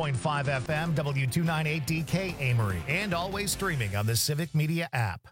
100.5 FM, W298DK Amory, and always streaming on the Civic Media app.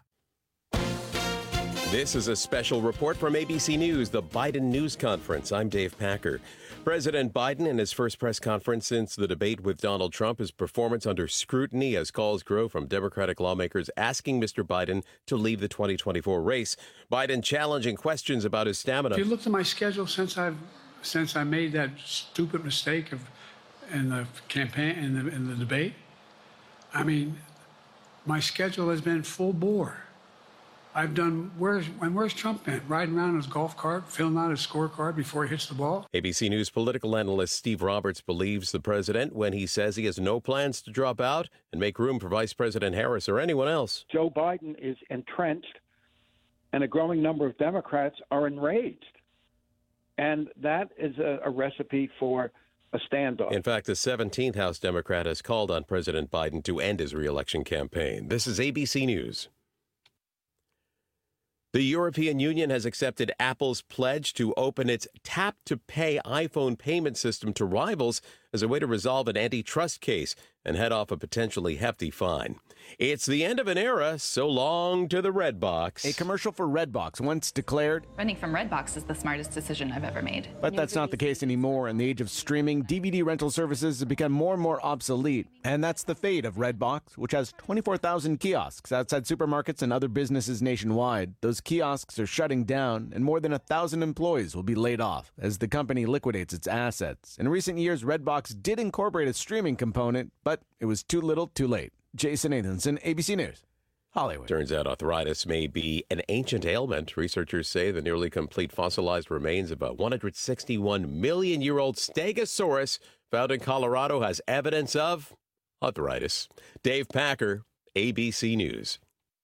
This is a special report from ABC News, the Biden News Conference. I'm Dave Packer. President Biden, in his first press conference since the debate with Donald Trump, his performance under scrutiny as calls grow from Democratic lawmakers asking Mr. Biden to leave the 2024 race. Biden challenging questions about his stamina. If you looked at my schedule since I made that stupid mistake in the campaign, in the debate, I mean, my schedule has been full bore. I've done, where's Trump been? Riding around in his golf cart, filling out his scorecard before he hits the ball? ABC News political analyst Steve Roberts believes the president when he says he has no plans to drop out and make room for Vice President Harris or anyone else. Joe Biden is entrenched, and a growing number of Democrats are enraged. And that is a recipe for a standoff. In fact, the 17th House Democrat has called on President Biden to end his re-election campaign. This is ABC News. The European Union has accepted Apple's pledge to open its tap-to-pay iPhone payment system to rivals as a way to resolve an antitrust case and head off a potentially hefty fine. It's the end of an era, so long to the Redbox. A commercial for Redbox once declared, "Renting from Redbox is the smartest decision I've ever made." But that's not the case anymore. In the age of streaming, DVD rental services have become more and more obsolete. And that's the fate of Redbox, which has 24,000 kiosks outside supermarkets and other businesses nationwide. Those kiosks are shutting down, and more than 1,000 employees will be laid off as the company liquidates its assets. In recent years, Redbox did incorporate a streaming component, but it was too little, too late. Jason Nathanson, ABC News, Hollywood. Turns out arthritis may be an ancient ailment. Researchers say the nearly complete fossilized remains of a 161-million-year-old Stegosaurus found in Colorado has evidence of arthritis. Dave Packer, ABC News.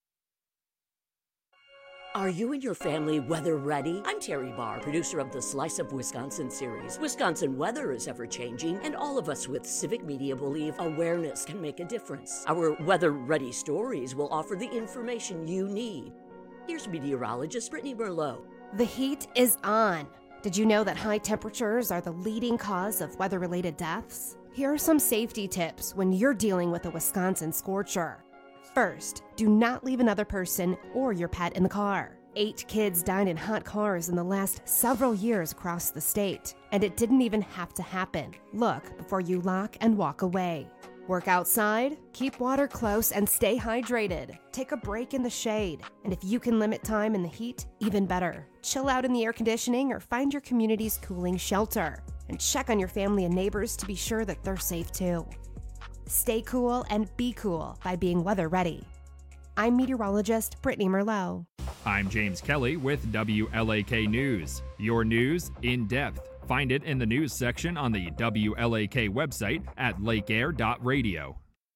Are you and your family weather ready? I'm Terry Barr, producer of the Slice of Wisconsin series. Wisconsin weather is ever-changing, and all of us with Civic Media believe awareness can make a difference. Our weather-ready stories will offer the information you need. Here's meteorologist Brittany Merlot. The heat is on. Did you know that high temperatures are the leading cause of weather-related deaths? Here are some safety tips when you're dealing with a Wisconsin scorcher. First, do not leave another person or your pet in the car. 8 kids died in hot cars in the last several years across the state, and it didn't even have to happen. Look before you lock and walk away. Work outside, keep water close, and stay hydrated. Take a break in the shade, and if you can limit time in the heat, even better. Chill out in the air conditioning or find your community's cooling shelter, and check on your family and neighbors to be sure that they're safe too. Stay cool and be cool by being weather ready. I'm meteorologist Brittany Merlot. I'm James Kelly with WLAK News. Your news in depth. Find it in the news section on the WLAK website at lakeair.radio.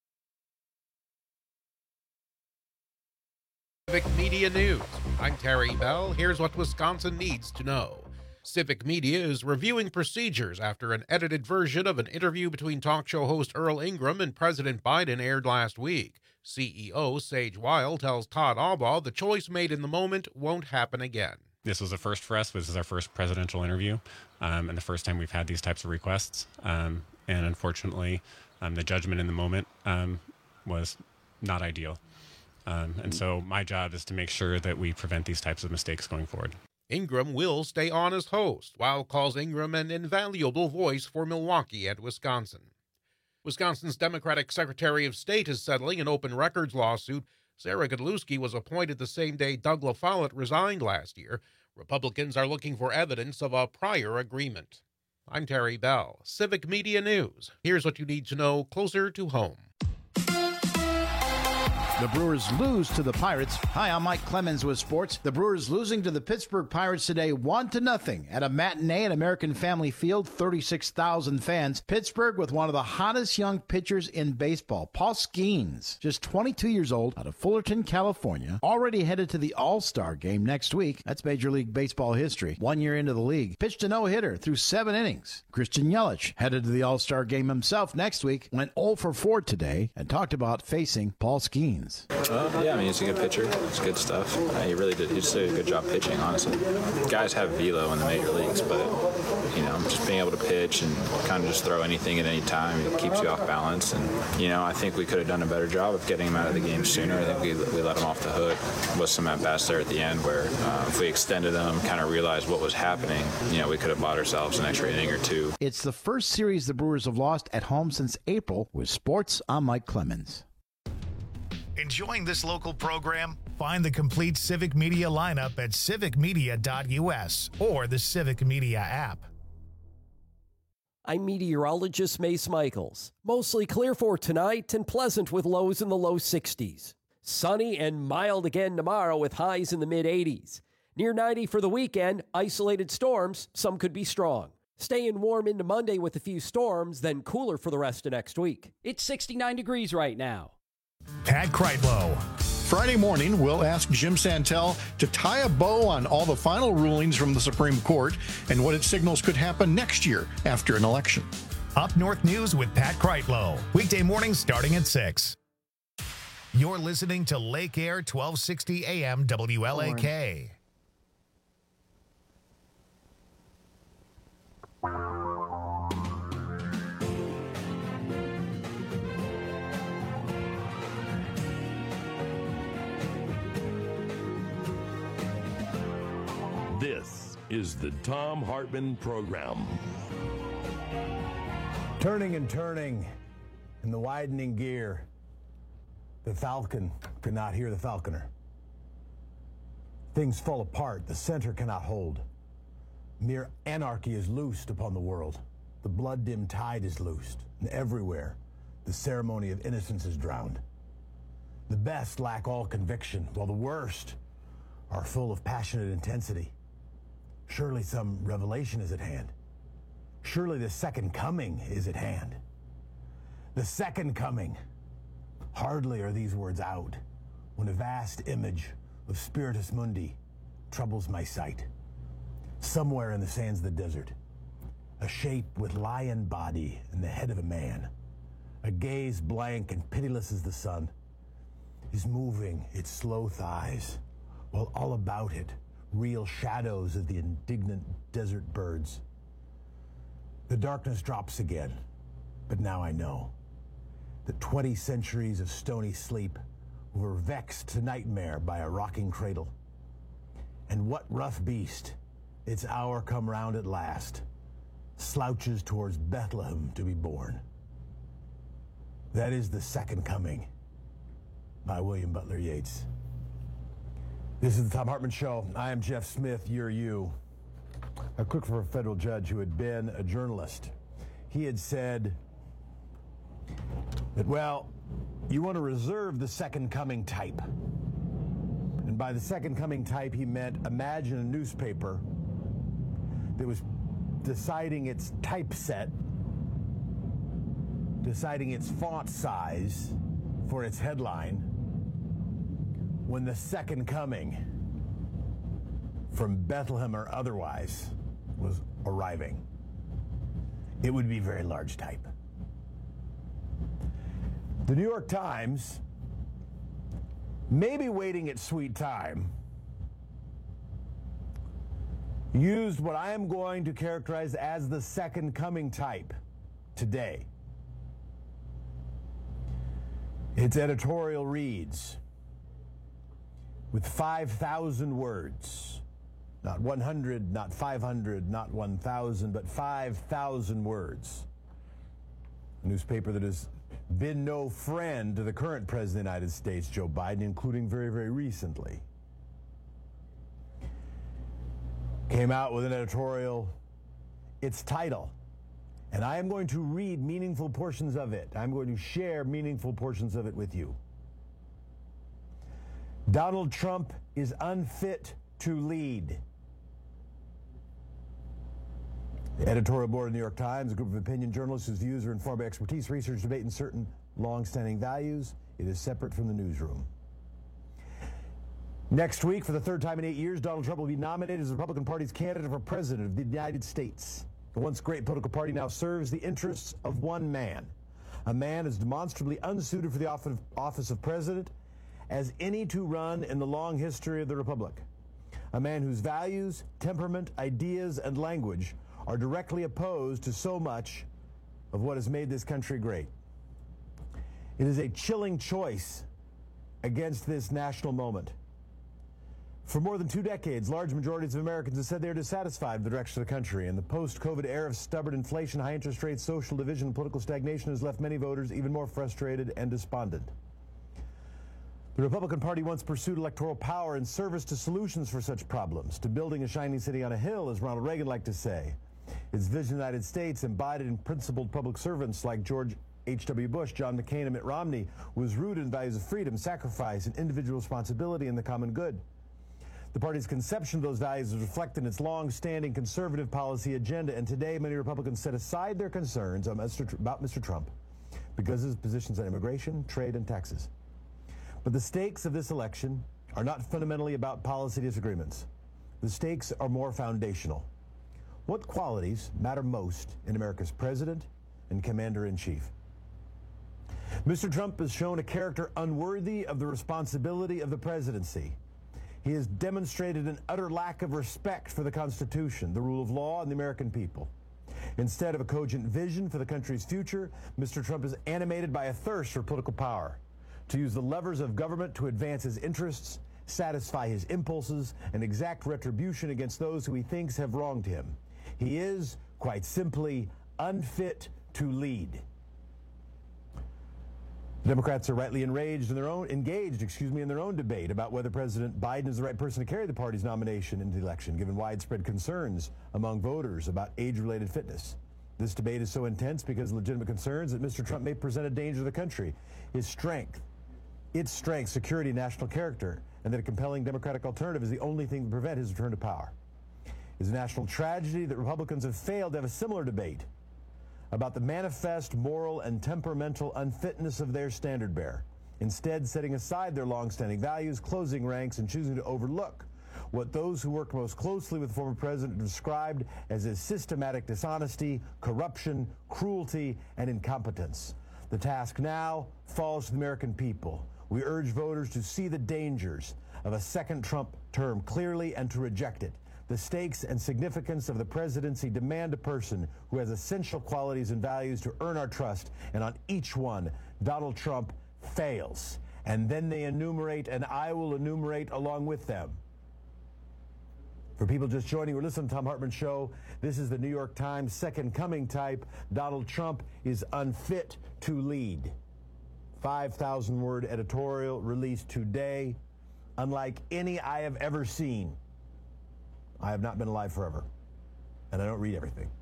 Civic Media News. I'm Terry Bell. Here's what Wisconsin needs to know. Civic Media is reviewing procedures after an edited version of an interview between talk show host Earl Ingram and President Biden aired last week. CEO Sage Weil tells Todd Albaugh the choice made in the moment won't happen again. This was a first for us. This is our first presidential interview, and the first time we've had these types of requests. And unfortunately, the judgment in the moment was not ideal. And so my job is to make sure that we prevent these types of mistakes going forward. Ingram will stay on as host. Weil calls Ingram an invaluable voice for Milwaukee and Wisconsin. Wisconsin's Democratic Secretary of State is settling an open records lawsuit. Sarah Godlewski was appointed the same day Doug LaFollette resigned last year. Republicans are looking for evidence of a prior agreement. I'm Terry Bell, Civic Media News. Here's what you need to know closer to home. The Brewers lose to the Pirates. Hi, I'm Mike Clemens with sports. The Brewers losing to the Pittsburgh Pirates today 1-0 at a matinee at American Family Field, 36,000 fans. Pittsburgh with one of the hottest young pitchers in baseball, Paul Skeens, just 22 years old, out of Fullerton, California, already headed to the All-Star game next week. That's Major League Baseball history. 1 year into the league, pitched a no-hitter through 7 innings. Christian Yelich headed to the All-Star game himself next week, went 0 for 4 today, and talked about facing Paul Skeens. Yeah, I mean, he's a good pitcher. It's good stuff. He really did. He just did a good job pitching, honestly. Guys have velo in the major leagues, but just being able to pitch and kind of just throw anything at any time. It keeps you off balance. And, I think we could have done a better job of getting him out of the game sooner. I think we let him off the hook with some at-bats there at the end where if we extended them, kind of realized what was happening, we could have bought ourselves an extra inning or two. It's the first series the Brewers have lost at home since April. With sports, I'm Mike Clemens. Enjoying this local program? Find the complete Civic Media lineup at civicmedia.us or the Civic Media app. I'm meteorologist Mace Michaels. Mostly clear for tonight and pleasant with lows in the low 60s. Sunny and mild again tomorrow with highs in the mid-80s. Near 90 for the weekend, isolated storms, some could be strong. Staying warm into Monday with a few storms, then cooler for the rest of next week. It's 69 degrees right now. Pat Kreitlow. Friday morning, we'll ask Jim Santel to tie a bow on all the final rulings from the Supreme Court and what it signals could happen next year after an election. Up North News with Pat Kreitlow. Weekday mornings starting at 6. You're listening to Lake Air 1260 AM WLAK. This is the Thom Hartmann Program. Turning and turning in the widening gear, the Falcon could not hear the Falconer. Things fall apart, the center cannot hold. Mere anarchy is loosed upon the world. The blood-dimmed tide is loosed, and everywhere the ceremony of innocence is drowned. The best lack all conviction, while the worst are full of passionate intensity. Surely some revelation is at hand. Surely the second coming is at hand. The second coming. Hardly are these words out when a vast image of Spiritus Mundi troubles my sight. Somewhere in the sands of the desert, a shape with lion body and the head of a man, a gaze blank and pitiless as the sun, is moving its slow thighs, while all about it real shadows of the indignant desert birds. The darkness drops again, but now I know that 20 centuries of stony sleep were vexed to nightmare by a rocking cradle. And what rough beast, its hour come round at last, slouches towards Bethlehem to be born? That is the second coming, by William Butler Yeats. This is the Thom Hartmann Show. I am Jeff Smith, you're you. A cook for a federal judge who had been a journalist. He had said that, well, you want to reserve the second coming type. And by the second coming type, he meant imagine a newspaper that was deciding its typeset, deciding its font size for its headline, when the second coming, from Bethlehem or otherwise, was arriving. It would be very large type. The New York Times, maybe waiting its sweet time, used what I am going to characterize as the second coming type today. Its editorial reads, with 5,000 words, not 100, not 500, not 1,000, but 5,000 words. A newspaper that has been no friend to the current President of the United States, Joe Biden, including very, very recently. Came out with an editorial, its title, and I am going to read meaningful portions of it. I'm going to share meaningful portions of it with you. Donald Trump is unfit to lead. The editorial board of the New York Times, a group of opinion journalists whose views are informed by expertise, research, debate, and certain long-standing values. It is separate from the newsroom. Next week, for the third time in 8 years, Donald Trump will be nominated as the Republican Party's candidate for president of the United States. The once great political party now serves the interests of one man, a man as demonstrably unsuited for the office of president as any to run in the long history of the Republic. A man whose values, temperament, ideas, and language are directly opposed to so much of what has made this country great. It is a chilling choice against this national moment. For more than 2 decades, large majorities of Americans have said they are dissatisfied with the direction of the country, and the post-COVID era of stubborn inflation, high interest rates, social division, and political stagnation has left many voters even more frustrated and despondent. The Republican Party once pursued electoral power in service to solutions for such problems, to building a shining city on a hill, as Ronald Reagan liked to say. Its vision of the United States, embodied in principled public servants like George H.W. Bush, John McCain, and Mitt Romney, was rooted in values of freedom, sacrifice, and individual responsibility in the common good. The party's conception of those values is reflected in its long-standing conservative policy agenda, and today many Republicans set aside their concerns about Mr. Trump because of his positions on immigration, trade, and taxes. But the stakes of this election are not fundamentally about policy disagreements. The stakes are more foundational. What qualities matter most in America's president and commander-in-chief? Mr. Trump has shown a character unworthy of the responsibility of the presidency. He has demonstrated an utter lack of respect for the Constitution, the rule of law, and the American people. Instead of a cogent vision for the country's future, Mr. Trump is animated by a thirst for political power, to use the levers of government to advance his interests, satisfy his impulses, and exact retribution against those who he thinks have wronged him. He is, quite simply, unfit to lead. The Democrats are rightly engaged in their own debate about whether President Biden is the right person to carry the party's nomination into the election, given widespread concerns among voters about age-related fitness. This debate is so intense because of legitimate concerns that Mr. Trump may present a danger to the country, its strength, security, and national character, and that a compelling Democratic alternative is the only thing to prevent his return to power. It is a national tragedy that Republicans have failed to have a similar debate about the manifest moral and temperamental unfitness of their standard-bearer, instead setting aside their long-standing values, closing ranks, and choosing to overlook what those who worked most closely with the former president described as his systematic dishonesty, corruption, cruelty, and incompetence. The task now falls to the American people. We urge voters to see the dangers of a second Trump term clearly and to reject it. The stakes and significance of the presidency demand a person who has essential qualities and values to earn our trust, and on each one, Donald Trump fails. And then they enumerate, and I will enumerate along with them. For people just joining or listening to the Thom Hartmann Show, this is the New York Times second coming type. Donald Trump is unfit to lead. 5,000-word editorial released today, unlike any I have ever seen. I have not been alive forever, and I don't read everything.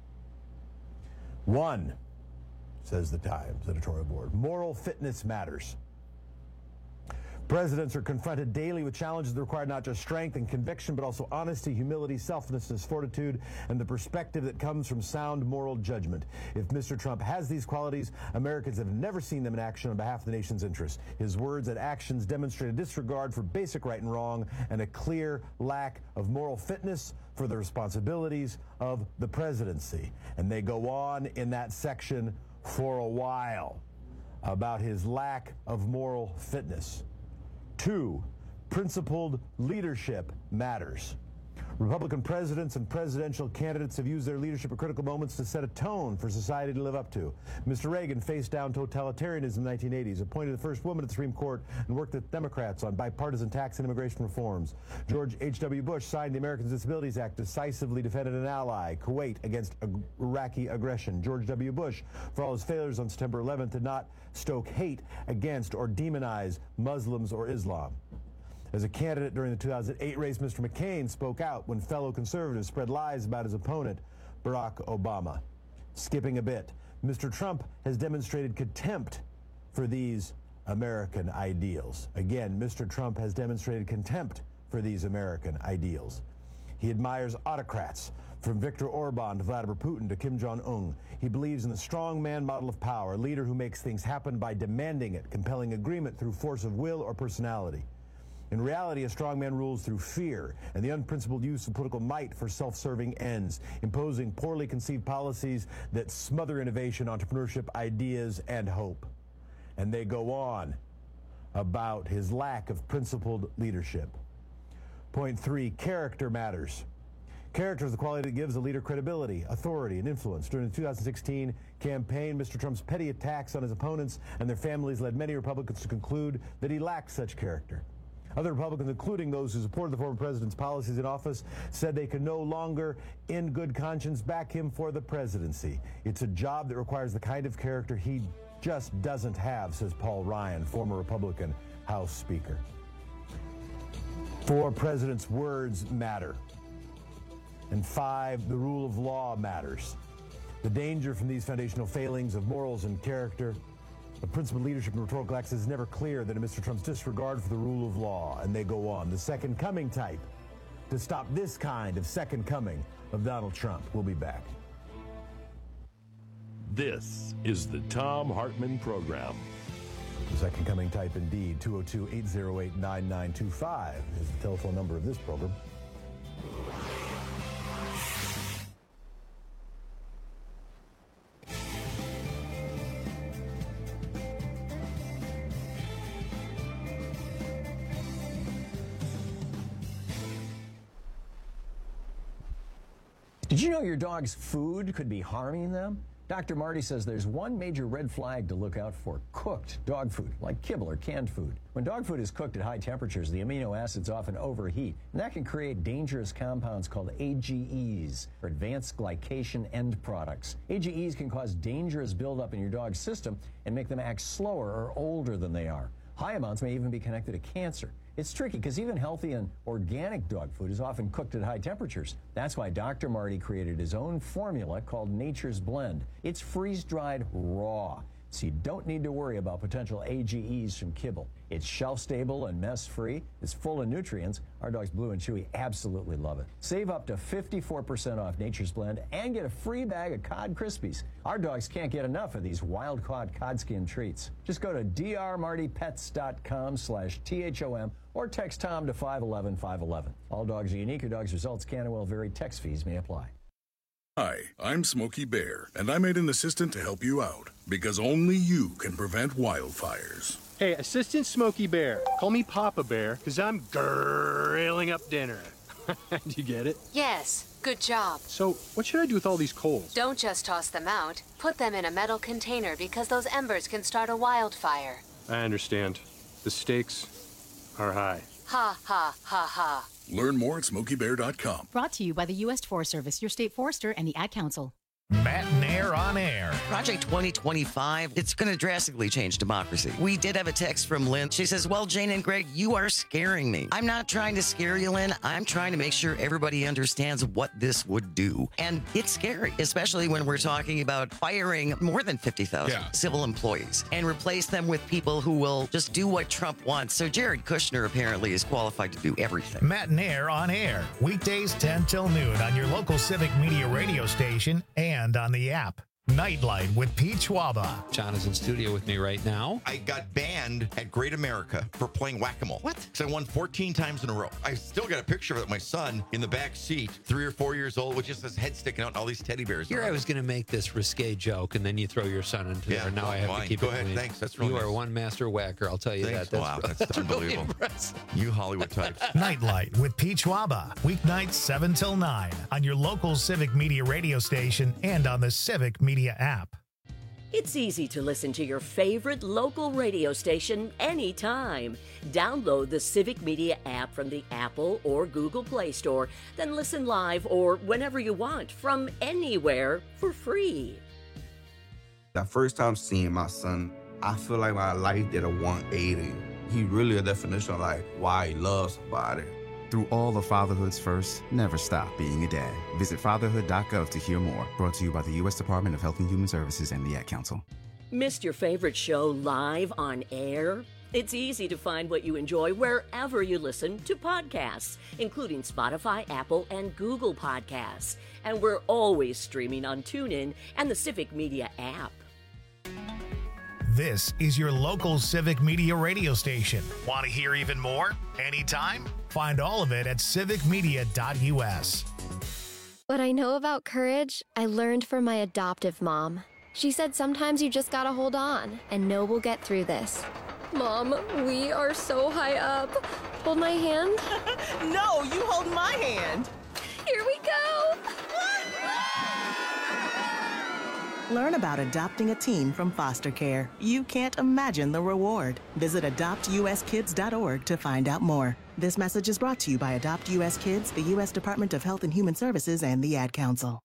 1, says the Times editorial board, moral fitness matters. Presidents are confronted daily with challenges that require not just strength and conviction, but also honesty, humility, selflessness, fortitude, and the perspective that comes from sound moral judgment. If Mr. Trump has these qualities, Americans have never seen them in action on behalf of the nation's interests. His words and actions demonstrate a disregard for basic right and wrong and a clear lack of moral fitness for the responsibilities of the presidency. And they go on in that section for a while about his lack of moral fitness. 2, principled leadership matters. Republican presidents and presidential candidates have used their leadership at critical moments to set a tone for society to live up to. Mr. Reagan faced down totalitarianism in the 1980s, appointed the first woman at the Supreme Court, and worked with Democrats on bipartisan tax and immigration reforms. George H.W. Bush signed the Americans with Disabilities Act, decisively defended an ally, Kuwait, against Iraqi aggression. George W. Bush, for all his failures on September 11th, did not stoke hate against or demonize Muslims or Islam. As a candidate during the 2008 race, Mr. McCain spoke out when fellow conservatives spread lies about his opponent, Barack Obama. Skipping a bit, Mr. Trump has demonstrated contempt for these American ideals. Again, Mr. Trump has demonstrated contempt for these American ideals. He admires autocrats, from Viktor Orban to Vladimir Putin to Kim Jong-un. He believes in the strongman model of power, a leader who makes things happen by demanding it, compelling agreement through force of will or personality. In reality, a strongman rules through fear and the unprincipled use of political might for self-serving ends, imposing poorly conceived policies that smother innovation, entrepreneurship, ideas, and hope. And they go on about his lack of principled leadership. Point 3, character matters. Character is the quality that gives a leader credibility, authority, and influence. During the 2016 campaign, Mr. Trump's petty attacks on his opponents and their families led many Republicans to conclude that he lacked such character. Other Republicans, including those who supported the former president's policies in office, said they could no longer, in good conscience, back him for the presidency. It's a job that requires the kind of character he just doesn't have, says Paul Ryan, former Republican House Speaker. For presidents, words matter. And 5, the rule of law matters. The danger from these foundational failings of morals and character, the principled leadership and rhetorical acts is never clear than in Mr. Trump's disregard for the rule of law. And they go on. The second coming type to stop this kind of second coming of Donald Trump. We'll be back. This is the Thom Hartmann Program. The second coming type indeed. 202-808-9925 is the telephone number of this program. Did you know your dog's food could be harming them? Dr. Marty says there's one major red flag to look out for: cooked dog food, like kibble or canned food. When dog food is cooked at high temperatures, the amino acids often overheat, and that can create dangerous compounds called AGEs, or advanced glycation end products. AGEs can cause dangerous buildup in your dog's system and make them act slower or older than they are. High amounts may even be connected to cancer. It's tricky because even healthy and organic dog food is often cooked at high temperatures. That's why Dr. Marty created his own formula called Nature's Blend. It's freeze-dried raw, so you don't need to worry about potential AGEs from kibble. It's shelf-stable and mess-free. It's full of nutrients. Our dogs Blue and Chewy absolutely love it. Save up to 54% off Nature's Blend and get a free bag of Cod Krispies. Our dogs can't get enough of these wild-caught cod skin treats. Just go to drmartypets.com/THOM or text Tom to 511-511. All dogs are unique. Your dog's results can and will vary. Text fees may apply. Hi, I'm Smokey Bear, and I made an assistant to help you out, because only you can prevent wildfires. Hey, Assistant Smokey Bear. Call me Papa Bear, because I'm grilling up dinner. Do you get it? Yes, good job. So, what should I do with all these coals? Don't just toss them out. Put them in a metal container, because those embers can start a wildfire. I understand. The stakes are high. Ha, ha, ha, ha. Learn more at SmokeyBear.com. Brought to you by the U.S. Forest Service, your state forester, and the Ad Council. Matt and Air on Air. Project 2025, it's going to drastically change democracy. We did have a text from Lynn. She says, well, Jane and Greg, you are scaring me. I'm not trying to scare you, Lynn. I'm trying to make sure everybody understands what this would do. And it's scary, especially when we're talking about firing more than 50,000 civil employees and replace them with people who will just do what Trump wants. So Jared Kushner apparently is qualified to do everything. Matt and Air on Air. Weekdays 10 till noon on your local Civic Media radio station and on the app. Nightlight with Pete Schwaba. John is in studio with me right now. I got banned at Great America for playing whack-a-mole. What? Because I won 14 times in a row. I still got a picture of it. My son in the back seat, 3 or 4 years old, with just his head sticking out and all these teddy bears. Here I was going to make this risque joke, and then you throw your son into there. Now I have to keep it Go ahead. clean. Thanks. That's really You nice. are one master whacker, I'll tell you Thanks. that. Wow, that's unbelievable. Really You Hollywood types. Nightlight with Pete Schwaba. Weeknights 7 till 9 on your local Civic Media radio station and on the Civic Media app. It's easy to listen to your favorite local radio station anytime. Download the Civic Media app from the Apple or Google Play Store, then listen live or whenever you want from anywhere for free. The first time seeing my son, I feel like my life did a 180. He really a definition of like why he loves somebody. Through all of fatherhood's first, never stop being a dad. Visit fatherhood.gov to hear more. Brought to you by the U.S. Department of Health and Human Services and the Ad Council. Missed your favorite show live on air? It's easy to find what you enjoy wherever you listen to podcasts, including Spotify, Apple, and Google Podcasts. And we're always streaming on TuneIn and the Civic Media app. This is your local Civic Media radio station. Want to hear even more? Anytime? Find all of it at civicmedia.us. What I know about courage, I learned from my adoptive mom. She said sometimes you just gotta hold on and know we'll get through this. Mom, we are so high up. Hold my hand. No, you hold my hand. Here we go. Learn about adopting a teen from foster care. You can't imagine the reward. Visit adoptuskids.org to find out more. This message is brought to you by Adopt U.S. Kids, the U.S. Department of Health and Human Services, and the Ad Council.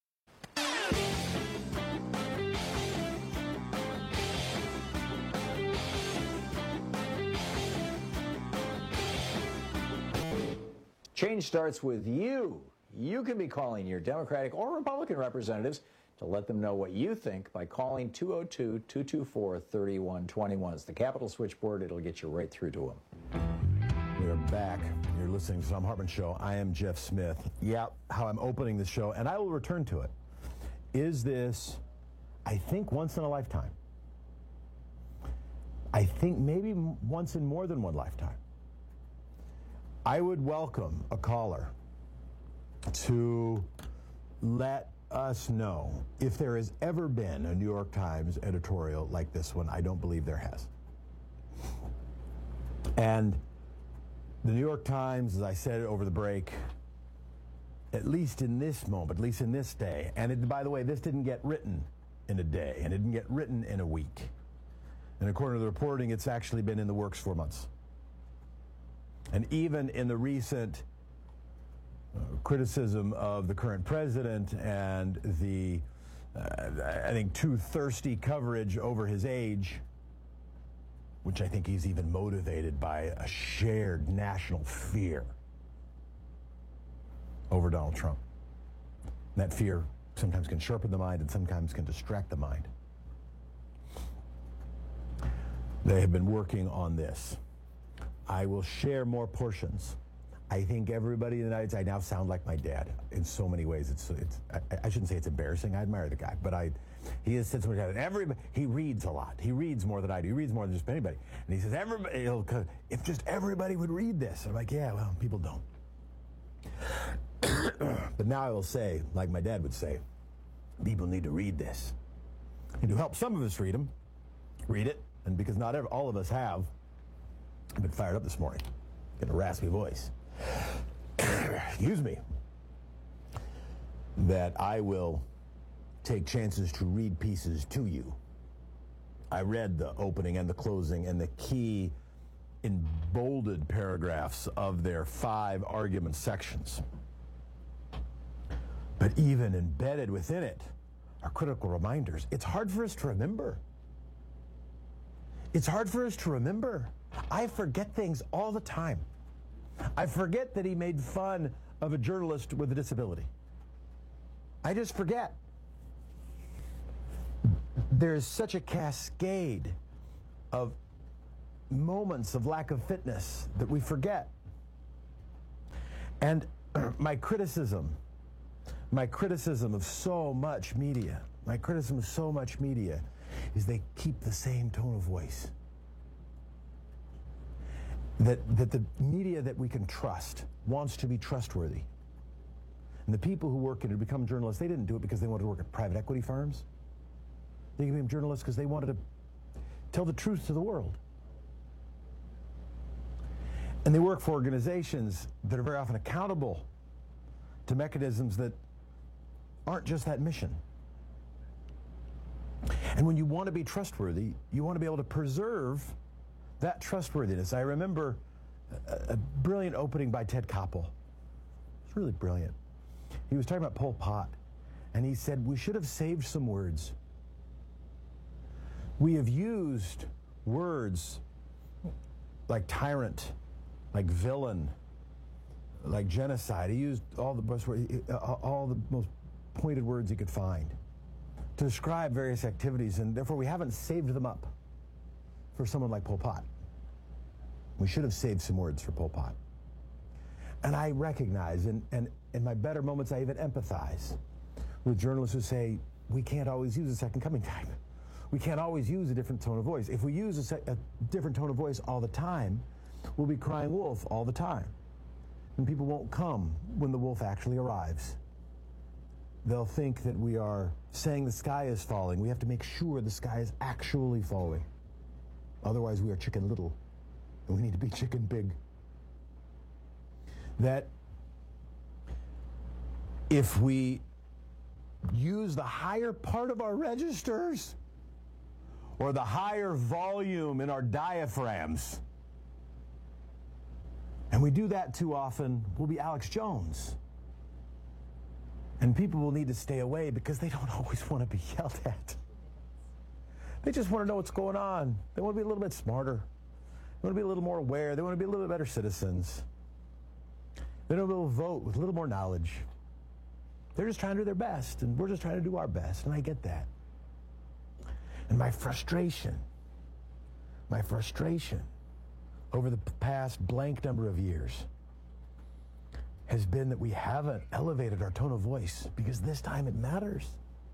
Change starts with you. You can be calling your Democratic or Republican representatives to let them know what you think by calling 202-224-3121. It's the Capitol switchboard. It'll get you right through to them. We are back. You're listening to the Tom Hartman Show. I am Jeff Smith. Yeah, how I'm opening the show, and I will return to it. Is this, I think, once in a lifetime? I think maybe once in more than one lifetime. I would welcome a caller to let us know if there has ever been a New York Times editorial like this one. I don't believe there has. And the New York Times, as I said over the break, at least in this moment, at least in this day, and it, by the way, this didn't get written in a day, and it didn't get written in a week. And according to the reporting, it's actually been in the works for months. And even in the recent criticism of the current president and the, I think, too thirsty coverage over his age, which I think he's even motivated by a shared national fear over Donald Trump. And that fear sometimes can sharpen the mind and sometimes can distract the mind. They have been working on this. I will share more portions. I think everybody in the United States, I now sound like my dad in so many ways. I shouldn't say it's embarrassing. I admire the guy, but he has said so much. He reads a lot. He reads more than I do. He reads more than just anybody. And he says, if just everybody would read this. I'm like, yeah, well, people don't. But now I will say, like my dad would say, people need to read this. And to help some of us read it, and because not all of us have, I've been fired up this morning. Got a raspy voice. Excuse me. That I will take chances to read pieces to you. I read the opening and the closing and the key embolded paragraphs of their 5 argument sections. But even embedded within it are critical reminders. It's hard for us to remember. It's hard for us to remember. I forget things all the time. I forget that he made fun of a journalist with a disability. I just forget. There's such a cascade of moments of lack of fitness that we forget. And my criticism of so much media, is they keep the same tone of voice. That the media that we can trust wants to be trustworthy. And the people who work in it, become journalists, they didn't do it because they wanted to work at private equity firms. They became journalists because they wanted to tell the truth to the world. And they work for organizations that are very often accountable to mechanisms that aren't just that mission. And when you want to be trustworthy, you want to be able to preserve that trustworthiness. I remember a brilliant opening by Ted Koppel. It's really brilliant. He was talking about Pol Pot, and he said, we should have saved some words. We have used words like tyrant, like villain, like genocide. He used all the most pointed words he could find to describe various activities, and therefore we haven't saved them up for someone like Pol Pot. We should have saved some words for Pol Pot. And I recognize, and in my better moments, I even empathize with journalists who say, we can't always use a second coming type. We can't always use a different tone of voice. If we use a different tone of voice all the time, we'll be crying wolf all the time. And people won't come when the wolf actually arrives. They'll think that we are saying the sky is falling. We have to make sure the sky is actually falling. Otherwise, we are Chicken Little, and we need to be Chicken Big. That if we use the higher part of our registers or the higher volume in our diaphragms. And we do that too often, we'll be Alex Jones. And people will need to stay away because they don't always want to be yelled at. They just want to know what's going on. They want to be a little bit smarter. They want to be a little more aware. They want to be a little bit better citizens. They want to be able to vote with a little more knowledge. They're just trying to do their best, and we're just trying to do our best, and I get that. And my frustration over the past blank number of years has been that we haven't elevated our tone of voice, because this time it matters.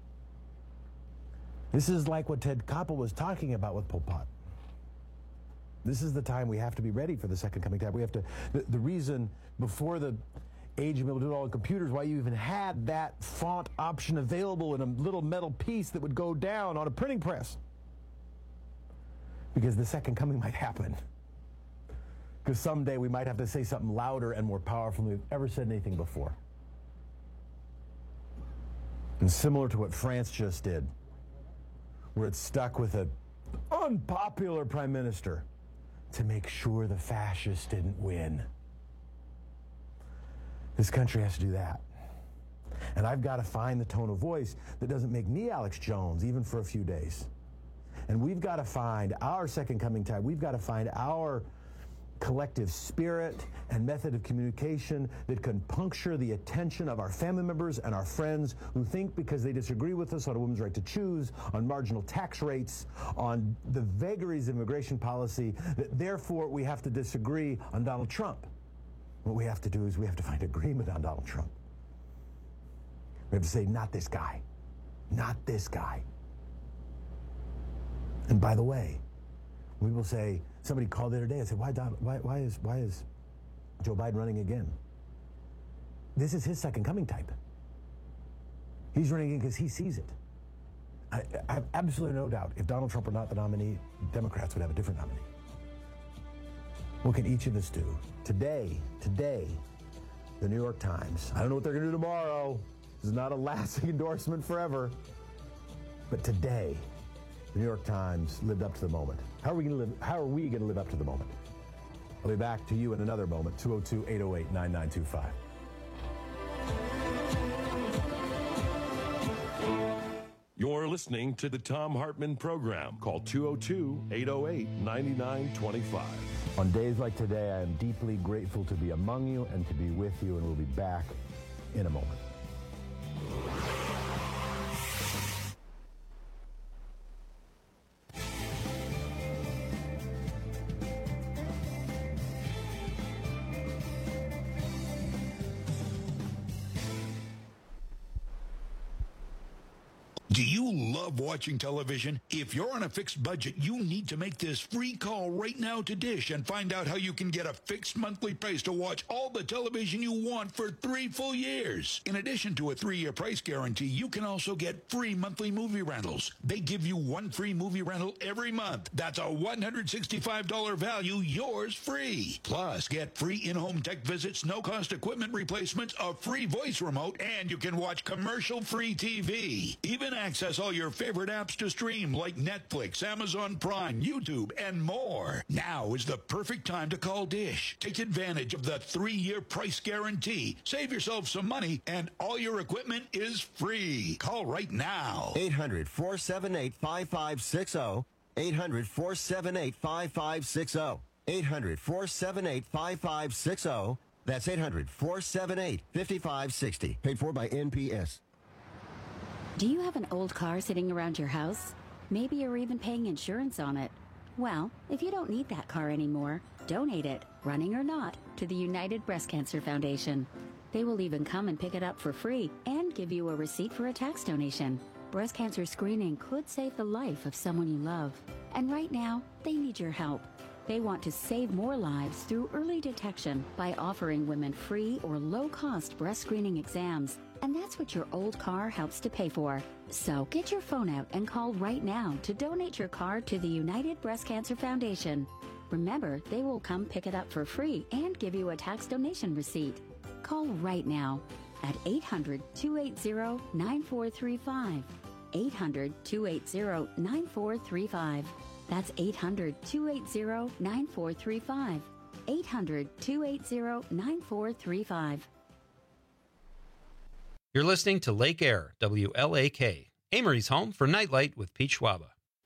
This is like what Ted Koppel was talking about with Pol Pot. This is the time we have to be ready for the second coming time. We have to, the reason before the age of being able to do it all on computers, why you even had that font option available in a little metal piece that would go down on a printing press. Because the second coming might happen. Because someday we might have to say something louder and more powerful than we've ever said anything before. And similar to what France just did, where it stuck with an unpopular prime minister to make sure the fascists didn't win. This country has to do that. And I've got to find the tone of voice that doesn't make me Alex Jones, even for a few days. And we've got to find our second coming time. We've got to find our collective spirit and method of communication that can puncture the attention of our family members and our friends who think because they disagree with us on a woman's right to choose, on marginal tax rates, on the vagaries of immigration policy, that therefore we have to disagree on Donald Trump. What we have to do is we have to find agreement on Donald Trump. We have to say, not this guy. Not this guy. And by the way, we will say, somebody called the other day and said, why is Joe Biden running again? This is his second coming type. He's running again because he sees it. I have absolutely no doubt if Donald Trump were not the nominee, Democrats would have a different nominee. What can each of us do? Today, the New York Times. I don't know what they're going to do tomorrow. This is not a lasting endorsement forever. But today, the New York Times lived up to the moment. How are we going to live up to the moment? I'll be back to you in another moment. 202-808-9925. You're listening to the Thom Hartmann Program. Call 202-808-9925. On days like today, I am deeply grateful to be among you and to be with you, and we'll be back in a moment. Do you love watching television? If you're on a fixed budget, you need to make this free call right now to Dish and find out how you can get a fixed monthly price to watch all the television you want for 3 full years. In addition to a 3-year price guarantee, you can also get free monthly movie rentals. They give you 1 free movie rental every month. That's a $165 value, yours free. Plus, get free in-home tech visits, no-cost equipment replacements, a free voice remote, and you can watch commercial-free TV. Even access all your favorite apps to stream like Netflix, Amazon Prime, YouTube, and more. Now is the perfect time to call Dish. Take advantage of the 3-year price guarantee. Save yourself some money, and all your equipment is free. Call right now. 800-478-5560. 800-478-5560. 800-478-5560. That's 800-478-5560. Paid for by NPS. Do you have an old car sitting around your house? Maybe you're even paying insurance on it. Well, if you don't need that car anymore, donate it, running or not, to the United Breast Cancer Foundation. They will even come and pick it up for free and give you a receipt for a tax donation. Breast cancer screening could save the life of someone you love. And right now, they need your help. They want to save more lives through early detection by offering women free or low-cost breast screening exams. And that's what your old car helps to pay for. So get your phone out and call right now to donate your car to the United Breast Cancer Foundation. Remember, they will come pick it up for free and give you a tax donation receipt. Call right now. at 800-280-9435. 800-280-9435. That's 800-280-9435. 800-280-9435. You're listening to Lake Air, WLAK, Amory's home for Nightlight with Pete Schwaba.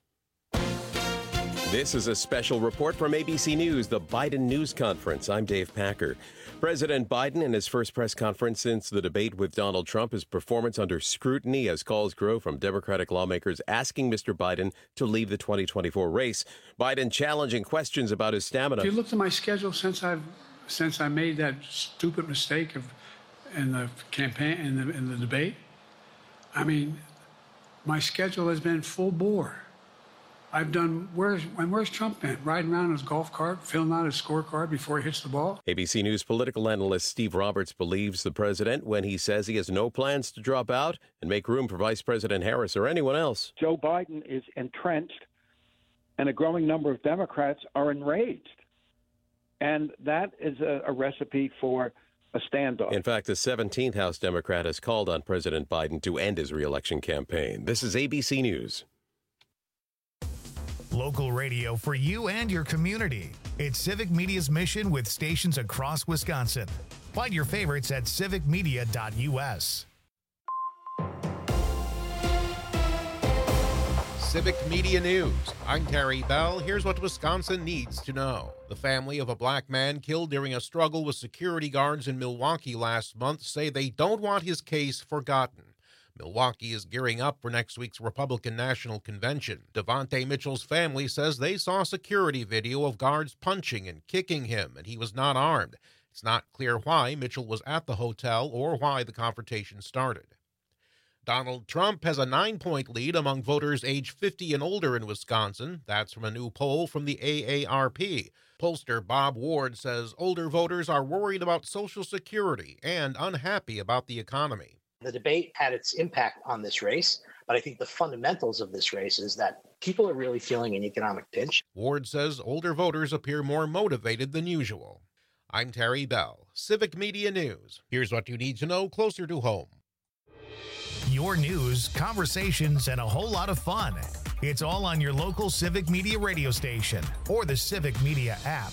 This is a special report from ABC News, the Biden News Conference. I'm Dave Packer. President Biden, in his first press conference since the debate with Donald Trump, his performance under scrutiny as calls grow from Democratic lawmakers asking Mr. Biden to leave the 2024 race. Biden challenging questions about his stamina. If you looked at my schedule since I made that stupid mistake in the campaign, in the debate, I mean, my schedule has been full bore. I've done, where's Trump been? Riding around in his golf cart, filling out his scorecard before he hits the ball? ABC News political analyst Steve Roberts believes the president when he says he has no plans to drop out and make room for Vice President Harris or anyone else. Joe Biden is entrenched, and a growing number of Democrats are enraged. And that is a recipe for a standoff. In fact, the 17th House Democrat has called on President Biden to end his reelection campaign. This is ABC News. Local radio for you and your community. It's Civic Media's mission with stations across Wisconsin. Find your favorites at civicmedia.us. Civic Media News. I'm Terry Bell. Here's what Wisconsin needs to know. The family of a black man killed during a struggle with security guards in Milwaukee last month say they don't want his case forgotten. Milwaukee is gearing up for next week's Republican National Convention. Devontae Mitchell's family says they saw security video of guards punching and kicking him, and he was not armed. It's not clear why Mitchell was at the hotel or why the confrontation started. Donald Trump has a 9-point lead among voters age 50 and older in Wisconsin. That's from a new poll from the AARP. Pollster Bob Ward says older voters are worried about Social Security and unhappy about the economy. The debate had its impact on this race, but I think the fundamentals of this race is that people are really feeling an economic pinch. Ward says older voters appear more motivated than usual. I'm Terry Bell, Civic Media News. Here's what you need to know closer to home. Your news, conversations, and a whole lot of fun. It's all on your local Civic Media radio station or the Civic Media app.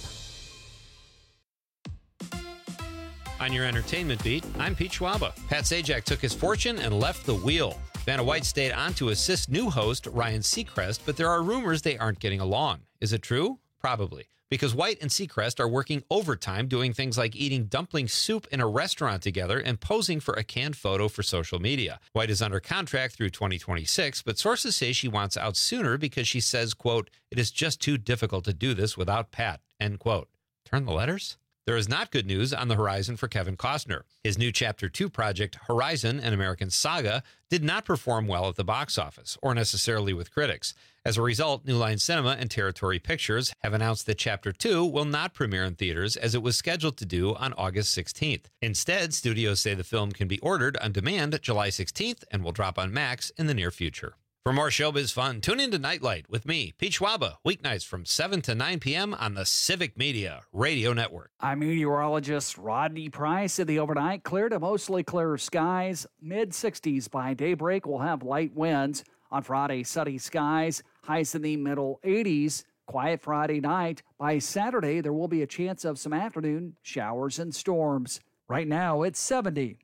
On your entertainment beat, I'm Pete Schwaba. Pat Sajak took his fortune and left the wheel. Vanna White stayed on to assist new host Ryan Seacrest, but there are rumors they aren't getting along. Is it true? Probably. Because White and Seacrest are working overtime doing things like eating dumpling soup in a restaurant together and posing for a canned photo for social media. White is under contract through 2026, but sources say she wants out sooner because she says, quote, "It is just too difficult to do this without Pat," end quote. Turn the letters? There is not good news on the horizon for Kevin Costner. His new Chapter 2 project, Horizon, an American Saga, did not perform well at the box office, or necessarily with critics. As a result, New Line Cinema and Territory Pictures have announced that Chapter 2 will not premiere in theaters as it was scheduled to do on August 16th. Instead, studios say the film can be ordered on demand July 16th and will drop on Max in the near future. For more showbiz fun, tune in to Nightlight with me, Pete Schwaba, weeknights from 7 to 9 p.m. on the Civic Media Radio Network. I'm meteorologist Rodney Price. In the overnight, clear to mostly clear skies. Mid-60s by daybreak. We'll have light winds. On Friday, sunny skies. Highs in the middle 80s. Quiet Friday night. By Saturday, there will be a chance of some afternoon showers and storms. Right now, it's 70.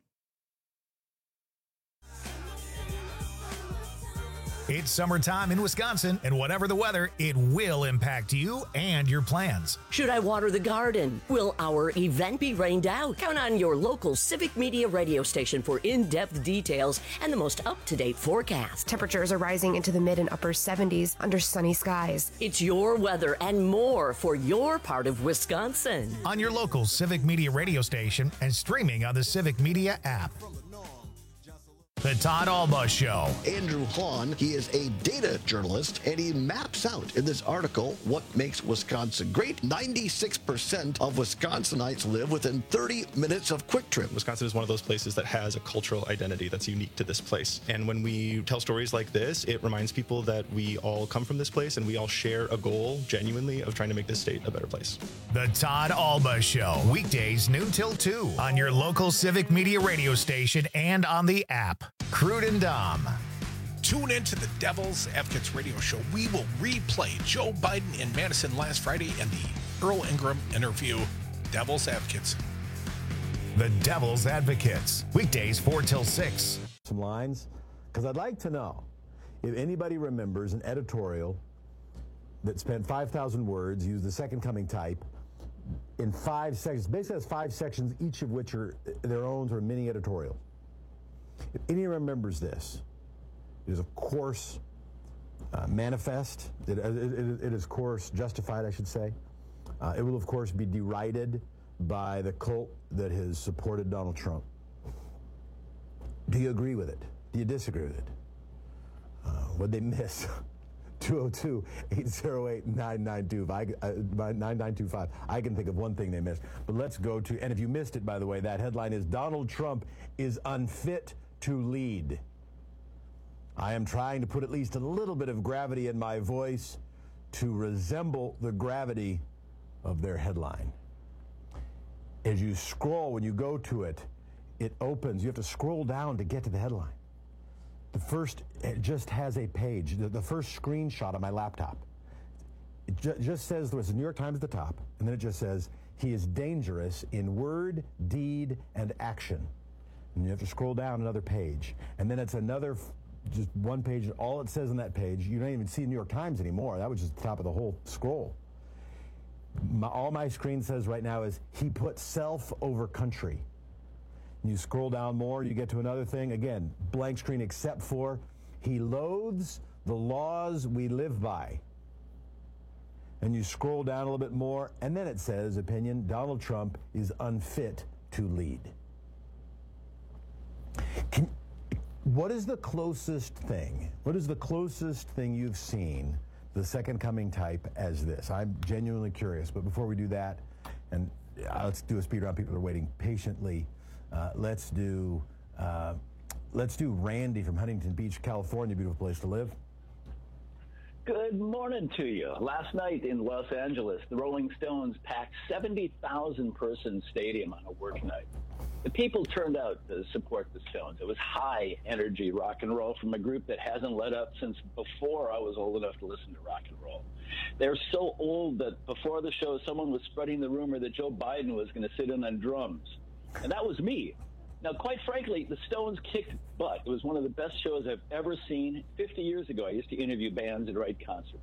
It's summertime in Wisconsin, and whatever the weather, it will impact you and your plans. Should I water the garden? Will our event be rained out? Count on your local Civic Media radio station for in-depth details and the most up-to-date forecast. Temperatures are rising into the mid and upper 70s under sunny skies. It's your weather and more for your part of Wisconsin. On your local Civic Media radio station and streaming on the Civic Media app. The Todd Alba Show. Andrew Hahn, he is a data journalist, and he maps out in this article what makes Wisconsin great. 96% of Wisconsinites live within 30 minutes of Quick Trip. Wisconsin is one of those places that has a cultural identity that's unique to this place. And when we tell stories like this, it reminds people that we all come from this place and we all share a goal, genuinely, of trying to make this state a better place. The Todd Alba Show. Weekdays noon till 2 on your local Civic Media radio station and on the app. Crude and Dom. Tune into the Devil's Advocates radio show. We will replay Joe Biden in Madison last Friday and the Earl Ingram interview. Devil's Advocates. The Devil's Advocates. Weekdays 4 till 6. Some lines, because I'd like to know if anybody remembers an editorial that spent 5,000 words, used the Second Coming type, in 5 sections. Basically has 5 sections, each of which are their own sort of mini editorial. If anyone remembers this, it is, of course, manifest. It is, of course, justified, I should say. It will, of course, be derided by the cult that has supported Donald Trump. Do you agree with it? Do you disagree with it? What'd they miss? 202-808-9925. I can think of one thing they missed. But let's go to, and if you missed it, by the way, that headline is Donald Trump is unfit to lead. I am trying to put at least a little bit of gravity in my voice to resemble the gravity of their headline. As you scroll, when you go to it, it opens. You have to scroll down to get to the headline. The first, it just has a page. The first screenshot on my laptop. It just says, there's the New York Times at the top, and then it just says, he is dangerous in word, deed, and action. And you have to scroll down another page. And then it's another, just one page, and all it says on that page, you don't even see the New York Times anymore. That was just the top of the whole scroll. All my screen says right now is, he put self over country. You scroll down more, you get to another thing. Again, blank screen except for, he loathes the laws we live by. And you scroll down a little bit more, and then it says, opinion, Donald Trump is unfit to lead. What is the closest thing? What is the closest thing you've seen the Second Coming type as this? I'm genuinely curious, but before we do that, and let's do a speed round. People are waiting patiently. Let's do Randy from Huntington Beach, California. Beautiful place to live. Good morning to you. Last night in Los Angeles, the Rolling Stones packed 70,000-person stadium on a work night. The people turned out to support the Stones. It was high-energy rock and roll from a group that hasn't let up since before I was old enough to listen to rock and roll. They're so old that before the show, someone was spreading the rumor that Joe Biden was going to sit in on drums. And that was me. Now, quite frankly, the Stones kicked butt. It was one of the best shows I've ever seen. 50 years ago, I used to interview bands and write concert.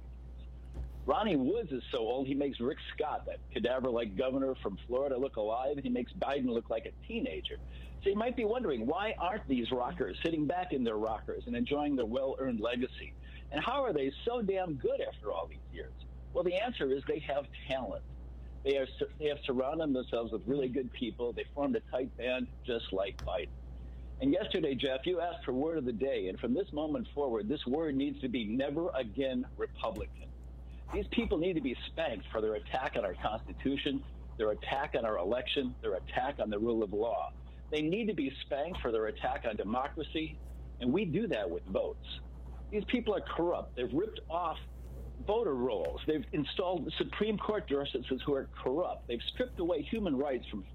Ronnie Woods is so old, he makes Rick Scott, that cadaver-like governor from Florida, look alive, and he makes Biden look like a teenager. So you might be wondering, why aren't these rockers sitting back in their rockers and enjoying their well-earned legacy? And how are they so damn good after all these years? Well, the answer is they have talent. They have surrounded themselves with really good people. They formed a tight band just like Biden. And yesterday, Jeff, you asked for word of the day, and from this moment forward, this word needs to be never again Republican. These people need to be spanked for their attack on our Constitution, their attack on our election, their attack on the rule of law. They need to be spanked for their attack on democracy, and we do that with votes. These people are corrupt. They've ripped off voter rolls. They've installed Supreme Court justices who are corrupt. They've stripped away human rights from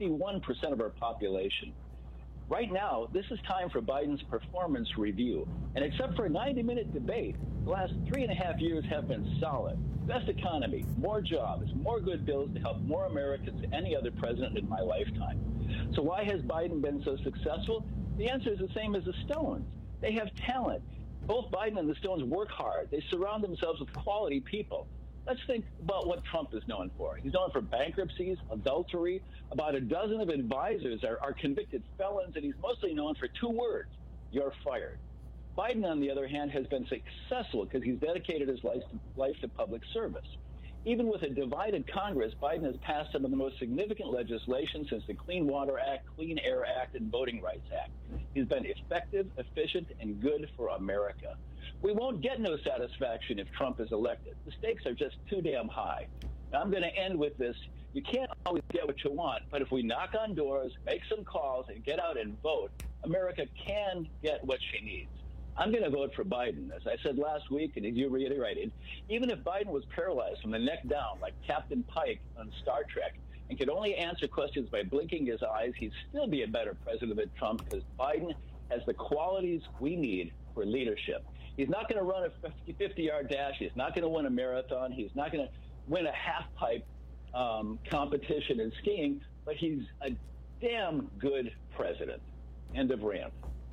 51% of our population. Right now, this is time for Biden's performance review. And except for a 90-minute debate, the last 3.5 years have been solid. Best economy, more jobs, more good bills to help more Americans than any other president in my lifetime. So why has Biden been so successful? The answer is the same as the Stones. They have talent. Both Biden and the Stones work hard. They surround themselves with quality people. Let's think about what Trump is known for. He's known for bankruptcies, adultery. About a dozen of advisors are convicted felons, and he's mostly known for 2 words: you're fired. Biden, on the other hand, has been successful because he's dedicated his life to public service. Even with a divided Congress, Biden has passed some of the most significant legislation since the Clean Water Act, Clean Air Act, and Voting Rights Act. He's been effective, efficient, and good for America. We won't get no satisfaction if Trump is elected. The stakes are just too damn high. Now, I'm going to end with this. You can't always get what you want, but if we knock on doors, make some calls, and get out and vote, America can get what she needs. I'm going to vote for Biden. As I said last week, and as you reiterated, even if Biden was paralyzed from the neck down like Captain Pike on Star Trek and could only answer questions by blinking his eyes, he'd still be a better president than Trump because Biden has the qualities we need for leadership. He's not going to run a 50-yard dash. He's not going to win a marathon. He's not going to win a half-pipe competition in skiing, but he's a damn good president. End of rant.